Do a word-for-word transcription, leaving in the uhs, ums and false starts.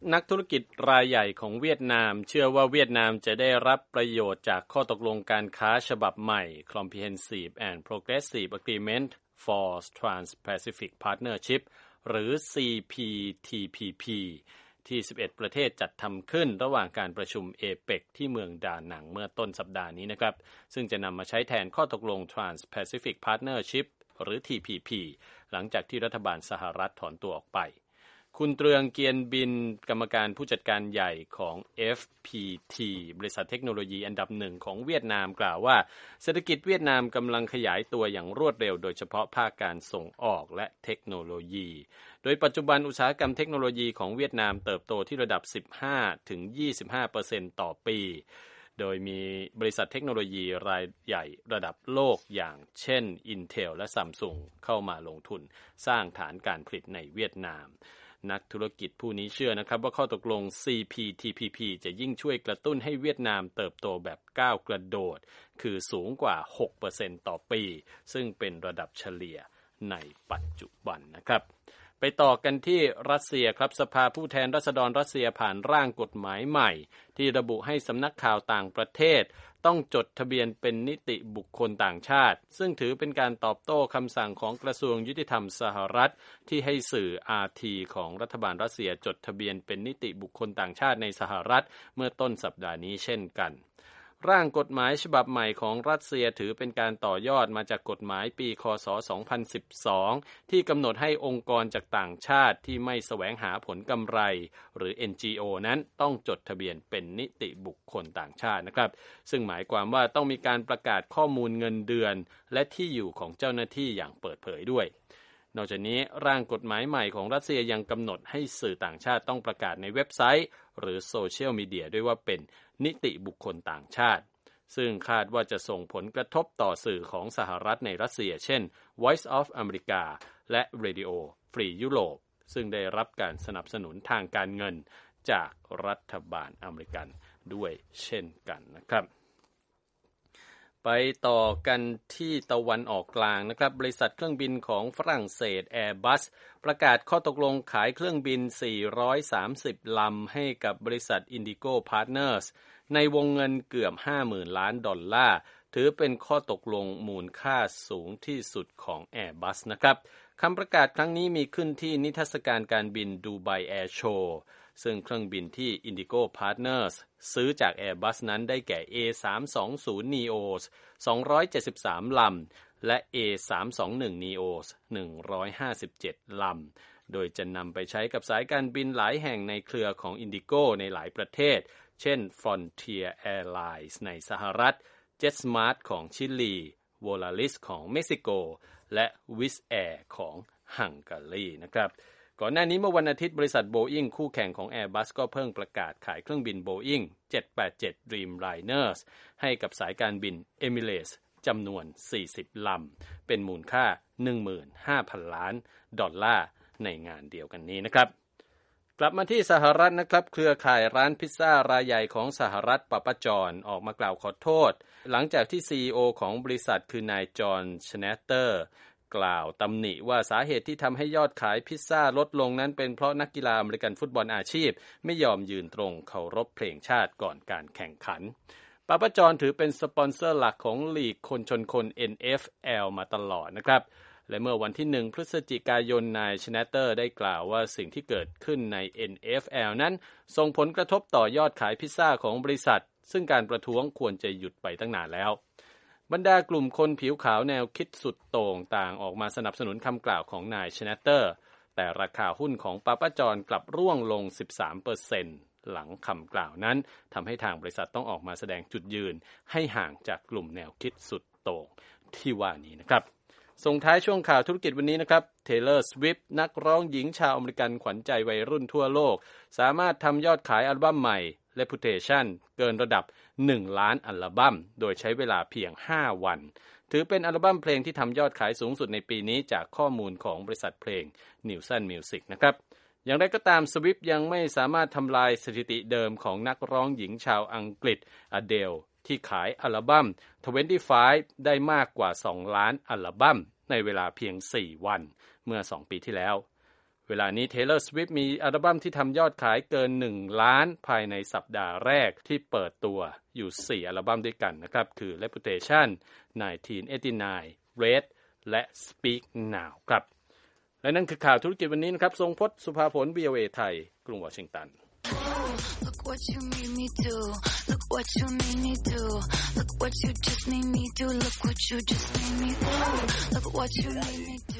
นักธุรกิจรายใหญ่ของเวียดนามเชื่อว่าเวียดนามจะได้รับประโยชน์จากข้อตกลงการค้าฉบับใหม่ Comprehensive and Progressive Agreement for Trans-Pacific Partnership หรือ ซี พี ที พี พี ที่สิบเอ็ดประเทศจัดทำขึ้นระหว่างการประชุม เอ เปค ที่เมืองดานังเมื่อต้นสัปดาห์นี้นะครับซึ่งจะนำมาใช้แทนข้อตกลง Trans-Pacific Partnership หรือ ที พี พี หลังจากที่รัฐบาลสหรัฐถอนตัวออกไปคุณเตรืองเกียนบินกรรมการผู้จัดการใหญ่ของ เอฟ พี ที บริษัทเทคโนโลยีอันดับหนึ่งของเวียดนามกล่าวว่าเศรษฐกิจเวียดนามกำลังขยายตัวอย่างรวดเร็วโดยเฉพาะภาคการส่งออกและเทคโนโลยีโดยปัจจุบันอุตสาหกรรมเทคโนโลยีของเวียดนามเติบโตที่ระดับ สิบห้าถึงยี่สิบห้าเปอร์เซ็นต์ ต่อปีโดยมีบริษัทเทคโนโลยีรายใหญ่ระดับโลกอย่างเช่น Intel และ Samsung เข้ามาลงทุนสร้างฐานการผลิตในเวียดนามนักธุรกิจผู้นี้เชื่อนะครับว่าข้อตกลง ซี พี ที พี พี จะยิ่งช่วยกระตุ้นให้เวียดนามเติบโตแบบก้าวกระโดดคือสูงกว่า หกเปอร์เซ็นต์ ต่อปีซึ่งเป็นระดับเฉลี่ยในปัจจุบันนะครับไปต่อกันที่รัสเซียครับสภาผู้แทนราษฎรรัสเซียผ่านร่างกฎหมายใหม่ที่ระบุให้สำนักข่าวต่างประเทศต้องจดทะเบียนเป็นนิติบุคคลต่างชาติซึ่งถือเป็นการตอบโต้คำสั่งของกระทรวงยุติธรรมสหรัฐที่ให้สื่อ อาร์ ที ของรัฐบาลรัสเซียจดทะเบียนเป็นนิติบุคคลต่างชาติในสหรัฐเมื่อต้นสัปดาห์นี้เช่นกันร่างกฎหมายฉบับใหม่ของรัสเซียถือเป็นการต่อยอดมาจากกฎหมายปีคศสองพันสิบสองที่กำหนดให้องค์กรจากต่างชาติที่ไม่แสวงหาผลกำไรหรือ เอ็น จี โอ นั้นต้องจดทะเบียนเป็นนิติบุคคลต่างชาตินะครับซึ่งหมายความว่าต้องมีการประกาศข้อมูลเงินเดือนและที่อยู่ของเจ้าหน้าที่อย่างเปิดเผยด้วยนอกจากนี้ร่างกฎหมายใหม่ของรัสเซียยังกำหนดให้สื่อต่างชาติต้องประกาศในเว็บไซต์หรือโซเชียลมีเดียด้วยว่าเป็นนิติบุคคลต่างชาติซึ่งคาดว่าจะส่งผลกระทบต่อสื่อของสหรัฐในรัสเซียเช่น Voice of America และ Radio Free Europe ซึ่งได้รับการสนับสนุนทางการเงินจากรัฐบาลอเมริกันด้วยเช่นกันนะครับไปต่อกันที่ตะวันออกกลางนะครับบริษัทเครื่องบินของฝรั่งเศส Airbus ประกาศข้อตกลงขายเครื่องบินสี่ร้อยสามสิบลำให้กับบริษัท Indigo Partners ในวงเงินเกือบ ห้าหมื่น ล้านดอลลาร์ถือเป็นข้อตกลงมูลค่าสูงที่สุดของ Airbus นะครับคำประกาศครั้งนี้มีขึ้นที่นิทรรศการการบินดูไบแอร์โชว์ซึ่งเครื่องบินที่ Indigo Partners ซื้อจาก Airbus นั้นได้แก่ เอ สามสองศูนย์ Neos สองร้อยเจ็ดสิบสามลำและ เอ สามสองหนึ่ง Neos หนึ่งร้อยห้าสิบเจ็ดลำโดยจะนำไปใช้กับสายการบินหลายแห่งในเครือของ Indigo ในหลายประเทศเช่น Frontier Airlines ในสหรัฐ JetSmart ของชิลี Volaris ของเม็กซิโกและ Wizz Air ของฮังการีนะครับก่อนหน้านี้เมื่อวันอาทิตย์บริษัท Boeing คู่แข่งของ Airbus ก็เพิ่งประกาศขายเครื่องบิน Boeing เจ็ดแปดเจ็ด Dreamliners ให้กับสายการบิน Emirates จำนวนสี่สิบลำเป็นมูลค่า หนึ่งหมื่นห้าพัน ล้านดอลลาร์ในงานเดียวกันนี้นะครับกลับมาที่สหรัฐนะครับเครือข่ายร้านพิซซ่ารายใหญ่ของสหรัฐปาปาจอนออกมากล่าวขอโทษหลังจากที่ ซี อี โอ ของบริษัทคือนายจอห์น ชแนตเตอร์กล่าวตำหนิว่าสาเหตุที่ทำให้ยอดขายพิซซ่าลดลงนั้นเป็นเพราะนักกีฬาอเมริกันฟุตบอลอาชีพไม่ยอมยืนตรงเคารพเพลงชาติก่อนการแข่งขันปาปาจอนถือเป็นสปอนเซอร์หลักของลีกคนชนคน เอ็น เอฟ แอล มาตลอดนะครับและเมื่อวันที่หนึ่งพฤศจิกายนนายชแนตเตอร์ได้กล่าวว่าสิ่งที่เกิดขึ้นใน เอ็น เอฟ แอล นั้นส่งผลกระทบต่อยอดขายพิซซ่าของบริษัทซึ่งการประท้วงควรจะหยุดไปตั้งนานแล้วบรรดากลุ่มคนผิวขาวแนวคิดสุดโต่งต่างออกมาสนับสนุนคำกล่าวของนายชแนตเตอร์แต่ราคาหุ้นของปาปาจอนกลับร่วงลง สิบสามเปอร์เซ็นต์ หลังคำกล่าวนั้นทำให้ทางบริษัทต้องออกมาแสดงจุดยืนให้ห่างจากกลุ่มแนวคิดสุดโต่งที่ว่านี้นะครับส่งท้ายช่วงข่าวธุรกิจวันนี้นะครับ Taylor Swift นักร้องหญิงชาวอเมริกันขวัญใจวัยรุ่นทั่วโลกสามารถทำยอดขายอัลบั้มใหม่ Reputation เกินระดับหนึ่งล้านอัลบั้มโดยใช้เวลาเพียงห้าวันถือเป็นอัลบั้มเพลงที่ทำยอดขายสูงสุดในปีนี้จากข้อมูลของบริษัทเพลง Nielsen Music นะครับอย่างไรก็ตาม Swift ยังไม่สามารถทำลายสถิติเดิมของนักร้องหญิงชาวอังกฤษ Adele ที่ขายอัลบั้มยี่สิบห้าได้มากกว่าสองล้านอัลบั้มในเวลาเพียงสี่วันเมื่อสองปีที่แล้วเวลานี้ Taylor Swift มีอัลบั้มที่ทำยอดขายเกินหนึ่งล้านภายในสัปดาห์แรกที่เปิดตัวอยู่สี่อัลบั้มด้วยกันนะครับคือ Reputation หนึ่งพันเก้าร้อยแปดสิบเก้า Red และ Speak Now ครับและนั่นคือข่าวธุรกิจวันนี้นะครับทรงพจน์สุภาผล วี โอ เอ ไทยกรุงวอชิงตัน Look what you made me do Look what you made me do Look what you just made me do Look what you just made me do Look what you made me do